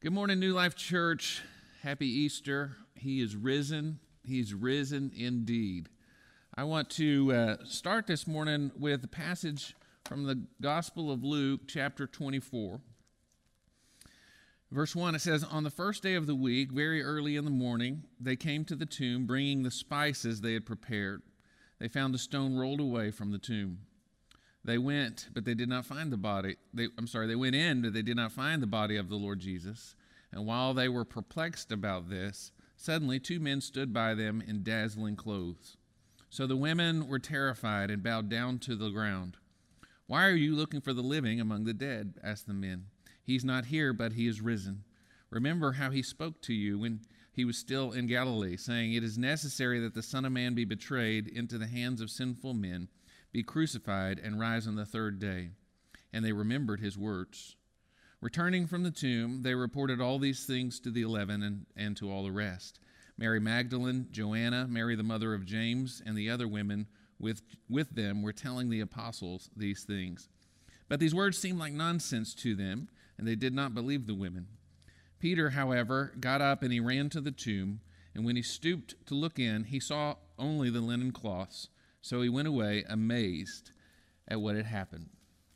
Good morning, New Life Church. Happy Easter. He is risen. He's risen indeed. I want to start this morning with a passage from the Gospel of Luke, chapter 24. Verse 1, it says, "On the first day of the week, very early in the morning, they came to the tomb, bringing the spices they had prepared. They found the stone rolled away from the tomb. They went, but they did not find the body. They went in, but they did not find the body of the Lord Jesus. And while they were perplexed about this, suddenly two men stood by them in dazzling clothes. So the women were terrified and bowed down to the ground. 'Why are you looking for the living among the dead?' asked the men. 'He's not here, but he is risen. Remember how he spoke to you when he was still in Galilee, saying, "It is necessary that the Son of Man be betrayed into the hands of sinful men, be crucified, and rise on the third day." And they remembered his words. Returning from the tomb, they reported all these things to the 11 and to all the rest. Mary Magdalene, Joanna, Mary the mother of James, and the other women with them were telling the apostles these things. But these words seemed like nonsense to them, and they did not believe the women. Peter, however, got up and he ran to the tomb, and when he stooped to look in, he saw only the linen cloths. So he went away amazed at what had happened.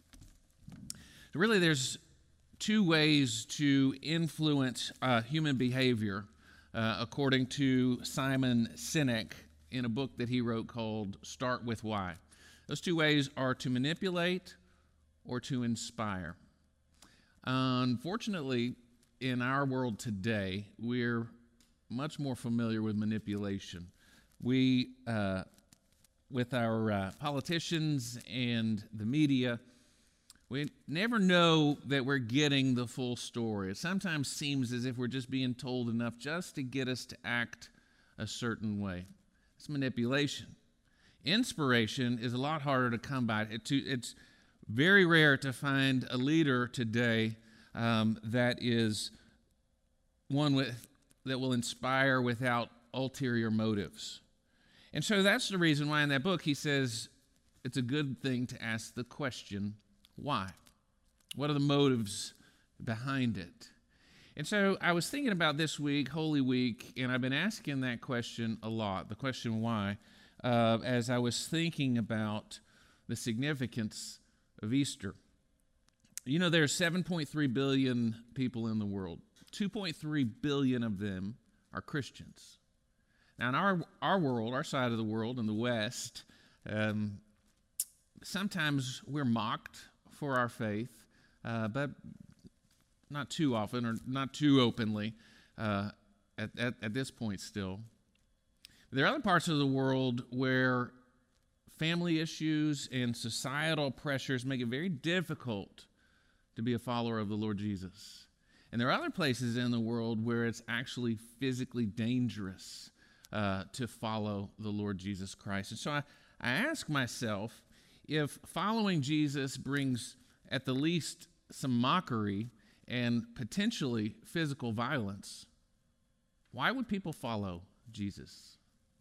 So really, there's two ways to influence human behavior, according to Simon Sinek in a book that he wrote called Start With Why. Those two ways are to manipulate or to inspire. Unfortunately, in our world today, we're much more familiar with manipulation. We with our politicians and the media, we never know that we're getting the full story. It sometimes seems as if we're just being told enough just to get us to act a certain way. It's manipulation. Inspiration is a lot harder to come by. It's very rare to find a leader today that is one that will inspire without ulterior motives. And so that's the reason why in that book he says it's a good thing to ask the question, why? What are the motives behind it? And so I was thinking about this week, Holy Week, and I've been asking that question a lot, the question why, as I was thinking about the significance of Easter. You know, there are 7.3 billion people in the world. 2.3 billion of them are Christians. Now, in our world, our side of the world, in the West, sometimes we're mocked for our faith, but not too often or not too openly at this point still. There are other parts of the world where family issues and societal pressures make it very difficult to be a follower of the Lord Jesus. And there are other places in the world where it's actually physically dangerous to follow the Lord Jesus Christ. And so I ask myself, if following Jesus brings at the least some mockery and potentially physical violence, why would people follow Jesus?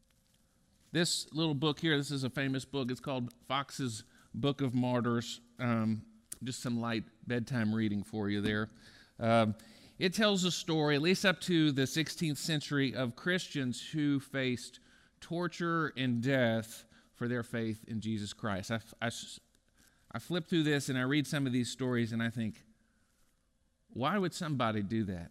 This little book here, this is a famous book. It's called Fox's Book of Martyrs. Just some light bedtime reading for you there. It tells a story, at least up to the 16th century, of Christians who faced torture and death for their faith in Jesus Christ. I flip through this and I read some of these stories and I think, why would somebody do that?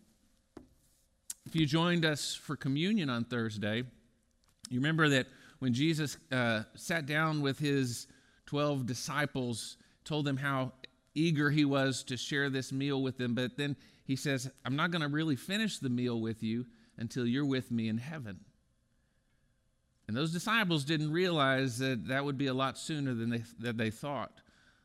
If you joined us for communion on Thursday, you remember that when Jesus sat down with his 12 disciples, told them how eager he was to share this meal with them, but then he says, "I'm not going to really finish the meal with you until you're with me in heaven." And those disciples didn't realize that that would be a lot sooner than they thought.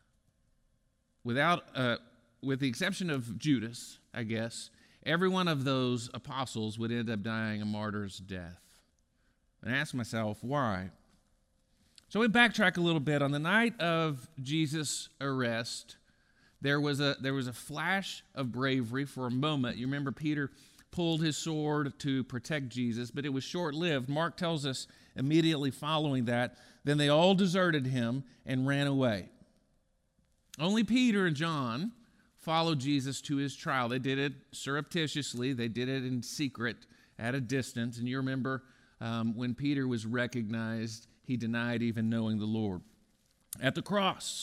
With the exception of Judas, I guess, every one of those apostles would end up dying a martyr's death. And I asked myself, why? So we backtrack a little bit. On the night of Jesus' arrest, there was a flash of bravery for a moment. You remember Peter pulled his sword to protect Jesus, but it was short-lived. Mark tells us immediately following that, then they all deserted him and ran away. Only Peter and John follow Jesus to his trial. They did it surreptitiously. They did it in secret at a distance. And you remember when Peter was recognized, he denied even knowing the Lord. At the cross,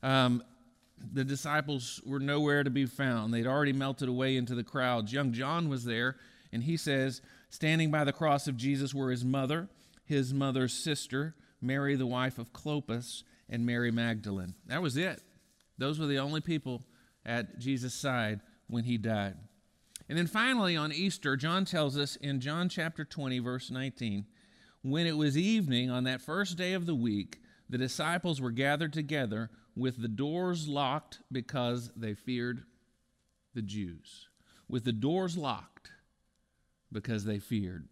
the disciples were nowhere to be found. They'd already melted away into the crowds. Young John was there, and he says, standing by the cross of Jesus were his mother's sister, Mary, the wife of Clopas, and Mary Magdalene. That was it. Those were the only people at Jesus' side when he died. And then finally on Easter, John tells us in John chapter 20, verse 19, when it was evening on that first day of the week, the disciples were gathered together with the doors locked because they feared the Jews. With the doors locked because they feared.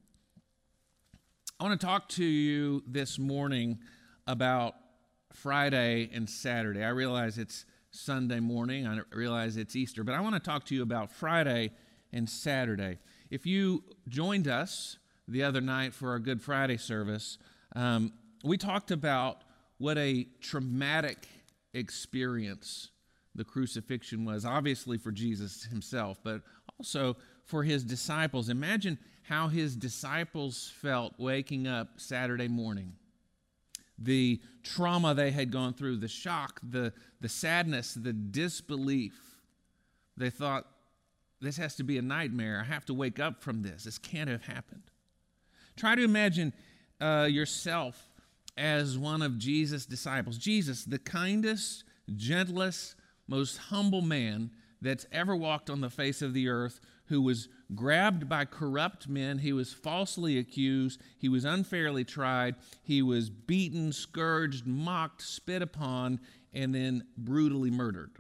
I want to talk to you this morning about Friday and Saturday. I realize it's Sunday morning. I realize it's Easter, but I want to talk to you about Friday and Saturday. If you joined us the other night for our Good Friday service, we talked about what a traumatic experience the crucifixion was, obviously for Jesus himself, but also for his disciples. Imagine how his disciples felt waking up Saturday morning. The trauma they had gone through, the shock, the sadness, the disbelief. They thought, this has to be a nightmare. I have to wake up from this. This can't have happened. Try to imagine yourself as one of Jesus' disciples. Jesus, the kindest, gentlest, most humble man that's ever walked on the face of the earth, who was grabbed by corrupt men. He was falsely accused. He was unfairly tried. He was beaten, scourged, mocked, spit upon, and then brutally murdered.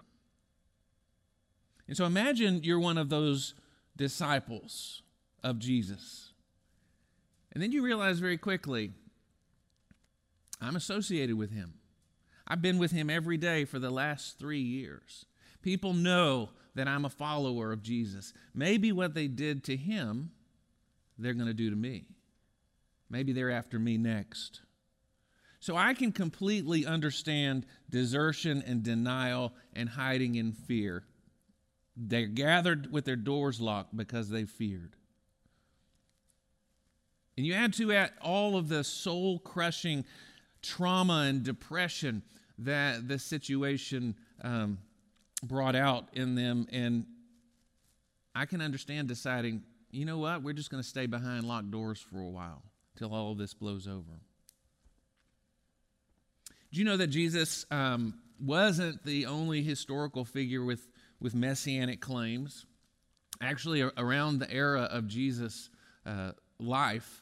And so imagine you're one of those disciples of Jesus. And then you realize very quickly, I'm associated with him. I've been with him every day for the last 3 years. People know that I'm a follower of Jesus. Maybe what they did to him, they're going to do to me. Maybe they're after me next. So I can completely understand desertion and denial and hiding in fear. They're gathered with their doors locked because they feared. And you add to it all of the soul-crushing trauma and depression that the situation brought out in them, and I can understand deciding, you know what, we're just going to stay behind locked doors for a while till all of this blows over. Do you know that Jesus wasn't the only historical figure with messianic claims? Actually, around the era of Jesus' life,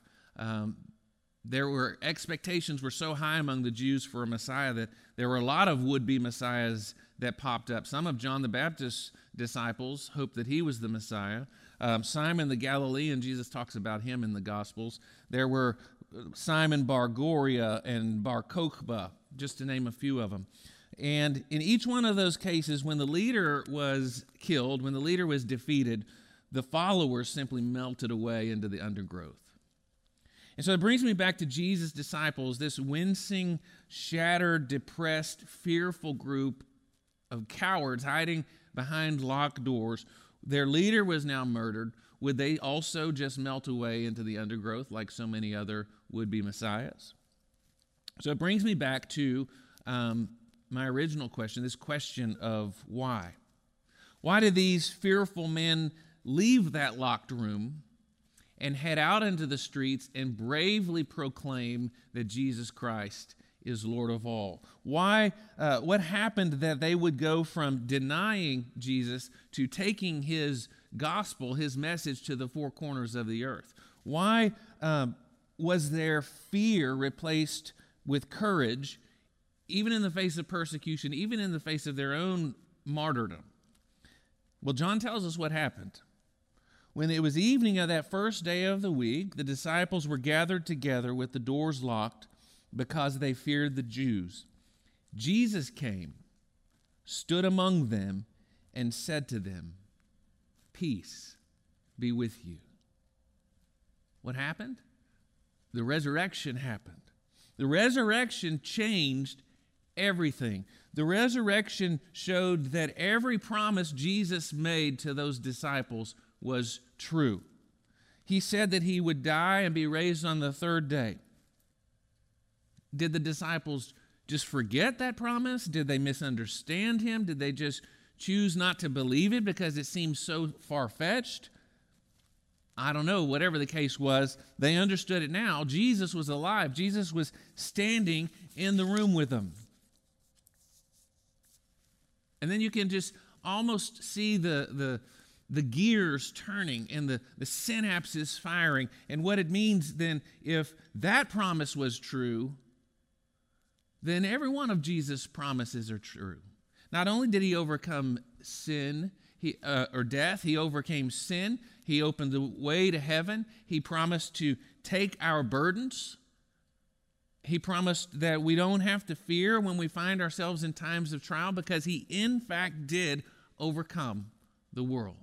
expectations were so high among the Jews for a Messiah that there were a lot of would-be Messiahs that popped up. Some of John the Baptist's disciples hoped that he was the Messiah. Simon the Galilean, Jesus talks about him in the Gospels. There were Simon Bar Goria and Bar Kokhba, just to name a few of them. And in each one of those cases, when the leader was killed, when the leader was defeated, the followers simply melted away into the undergrowth. And so it brings me back to Jesus' disciples, this wincing, shattered, depressed, fearful group of cowards hiding behind locked doors. Their leader was now murdered. Would they also just melt away into the undergrowth like so many other would-be messiahs? So it brings me back to my original question, this question of why. Why did these fearful men leave that locked room and head out into the streets and bravely proclaim that Jesus Christ is Lord of all? Why? What happened that they would go from denying Jesus to taking his gospel, his message, to the four corners of the earth? Why was their fear replaced with courage, even in the face of persecution, even in the face of their own martyrdom? Well, John tells us what happened. When it was evening of that first day of the week, the disciples were gathered together with the doors locked because they feared the Jews. Jesus came, stood among them, and said to them, "Peace be with you." What happened? The resurrection happened. The resurrection changed everything. The resurrection showed that every promise Jesus made to those disciples was true. He said that he would die and be raised on the third day. Did the disciples just forget that promise? Did they misunderstand him? Did they just choose not to believe it because it seemed so far-fetched? I don't know. Whatever the case was, they understood it now. Jesus was alive. Jesus was standing in the room with them. And then you can just almost see the gears turning and the synapses firing. And what it means then, if that promise was true, then every one of Jesus' promises are true. Not only did he overcome sin or death, he overcame sin. He opened the way to heaven. He promised to take our burdens. He promised that we don't have to fear when we find ourselves in times of trial, because he in fact did overcome the world.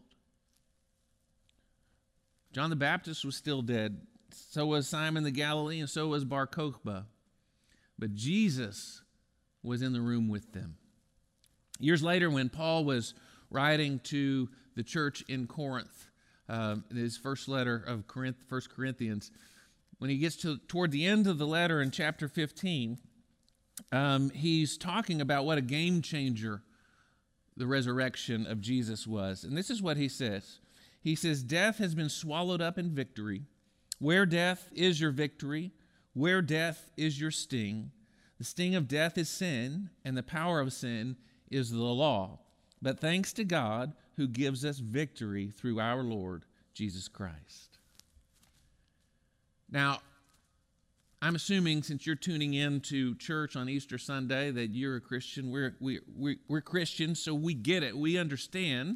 John the Baptist was still dead. So was Simon the Galilean, and so was Bar Kokhba. But Jesus was in the room with them. Years later, when Paul was writing to the church in Corinth, his first letter of 1 Corinthians, when he gets toward the end of the letter in chapter 15, he's talking about what a game changer the resurrection of Jesus was. And this is what he says. He says, "Death has been swallowed up in victory. Where death is your victory? Where death is your sting? The sting of death is sin, and the power of sin is the law. But thanks to God who gives us victory through our Lord Jesus Christ." Now, I'm assuming since you're tuning in to church on Easter Sunday that you're a Christian. We're Christians, so we get it. We understand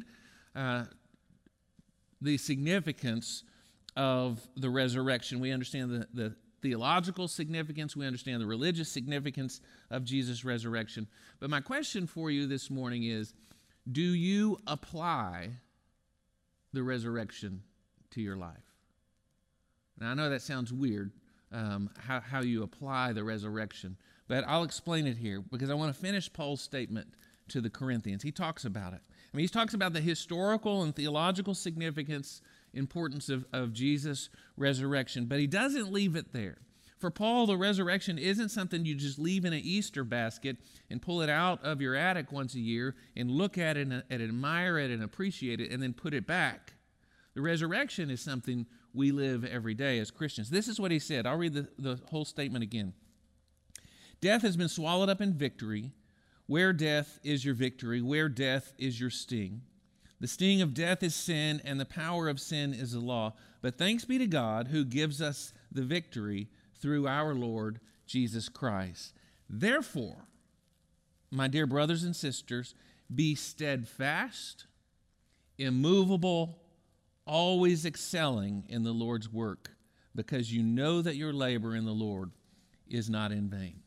the significance of the resurrection. We understand the theological significance. We understand the religious significance of Jesus' resurrection. But my question for you this morning is, do you apply the resurrection to your life? Now, I know that sounds weird, how you apply the resurrection, but I'll explain it here because I want to finish Paul's statement to the Corinthians. He talks about it. I mean, he talks about the historical and theological importance of Jesus' resurrection, but he doesn't leave it there. For Paul, the resurrection isn't something you just leave in an Easter basket and pull it out of your attic once a year and look at it and admire it and appreciate it and then put it back. The resurrection is something we live every day as Christians. This is what he said. I'll read the whole statement again. "Death has been swallowed up in victory. Where death is your victory? Where death is your sting? The sting of death is sin, and the power of sin is the law. But thanks be to God who gives us the victory through our Lord Jesus Christ. Therefore, my dear brothers and sisters, be steadfast, immovable, always excelling in the Lord's work, because you know that your labor in the Lord is not in vain."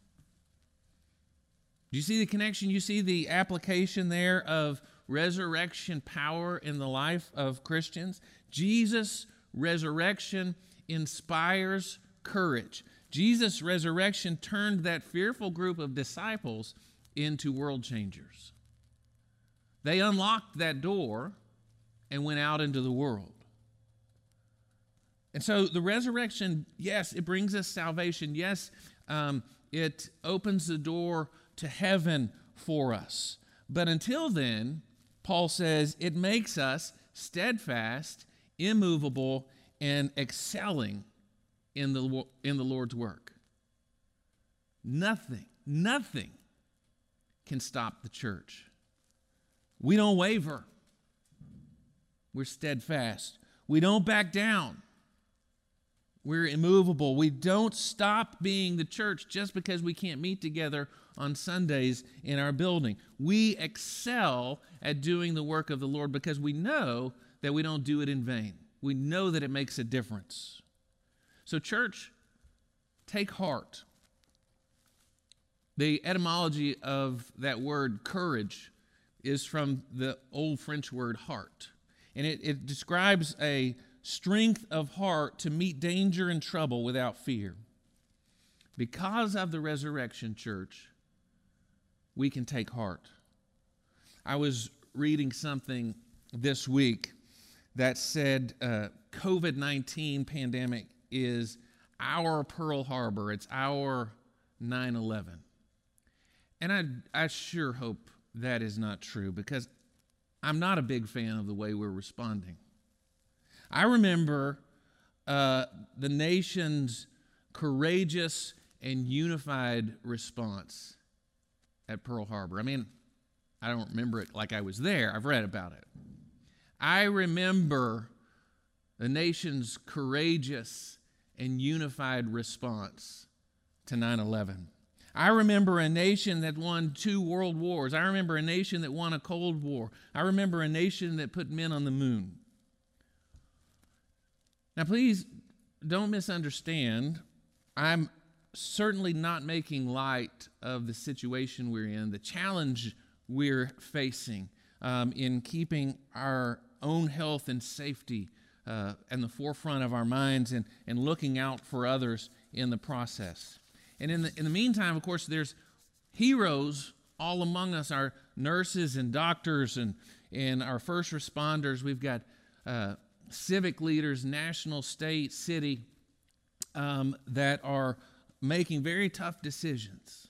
Do you see the connection? You see the application there of resurrection power in the life of Christians? Jesus' resurrection inspires courage. Jesus' resurrection turned that fearful group of disciples into world changers. They unlocked that door and went out into the world. And so the resurrection, yes, it brings us salvation. Yes, it opens the door to heaven for us. But until then, Paul says it makes us steadfast, immovable, and excelling in the Lord's work. Nothing can stop the church. We don't waver. We're steadfast. We don't back down. We're immovable. We don't stop being the church just because we can't meet together on Sundays in our building. We excel at doing the work of the Lord because we know that we don't do it in vain. We know that it makes a difference. So, church, take heart. The etymology of that word courage is from the old French word heart. And it describes a strength of heart to meet danger and trouble without fear. Because of the resurrection, church, we can take heart. I was reading something this week that said COVID-19 pandemic is our Pearl Harbor. It's our 9/11. And I sure hope that is not true, because I'm not a big fan of the way we're responding. I remember the nation's courageous and unified response at Pearl Harbor. I mean, I don't remember it like I was there. I've read about it. I remember the nation's courageous and unified response to 9/11. I remember a nation that won 2 world wars. I remember a nation that won a Cold War. I remember a nation that put men on the moon. Now, please don't misunderstand. I'm certainly not making light of the situation we're in, the challenge we're facing in keeping our own health and safety in the forefront of our minds and looking out for others in the process. And in the meantime, of course, there's heroes all among us, our nurses and doctors and our first responders. We've got civic leaders, national, state, city, that are making very tough decisions.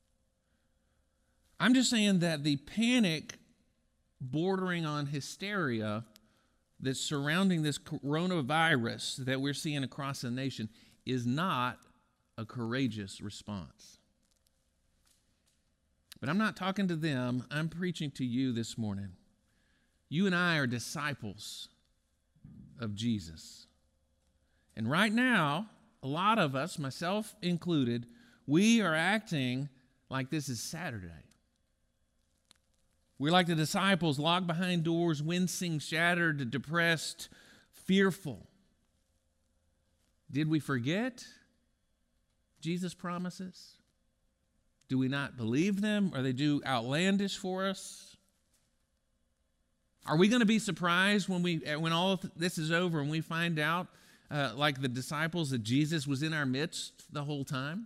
I'm just saying that the panic bordering on hysteria that's surrounding this coronavirus that we're seeing across the nation is not a courageous response. But I'm not talking to them. I'm preaching to you this morning. You and I are disciples of Jesus. And right now, a lot of us, myself included, we are acting like this is Saturday. We're like the disciples, locked behind doors, wincing, shattered, depressed, fearful. Did we forget Jesus' promises? Do we not believe them? Are they too outlandish for us? Are we going to be surprised when all of this is over and we find out, like the disciples, that Jesus was in our midst the whole time?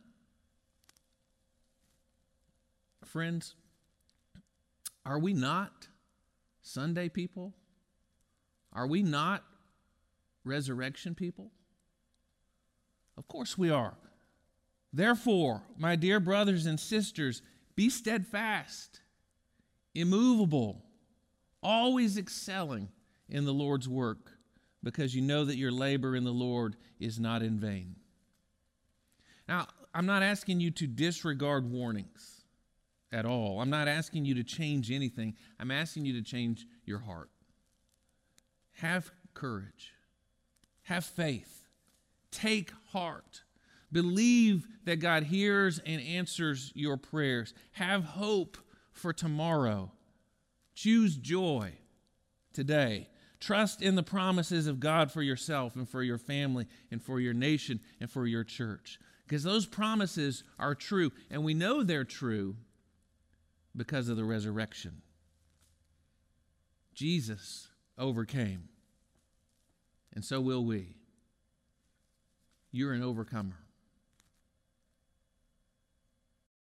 Friends, are we not Sunday people? Are we not resurrection people? Of course we are. Therefore, my dear brothers and sisters, be steadfast, immovable, always excelling in the Lord's work, because you know that your labor in the Lord is not in vain. Now, I'm not asking you to disregard warnings at all. I'm not asking you to change anything. I'm asking you to change your heart. Have courage. Have faith. Take heart. Believe that God hears and answers your prayers. Have hope for tomorrow. Choose joy today. Trust in the promises of God for yourself and for your family and for your nation and for your church. Because those promises are true, and we know they're true because of the resurrection. Jesus overcame, and so will we. You're an overcomer.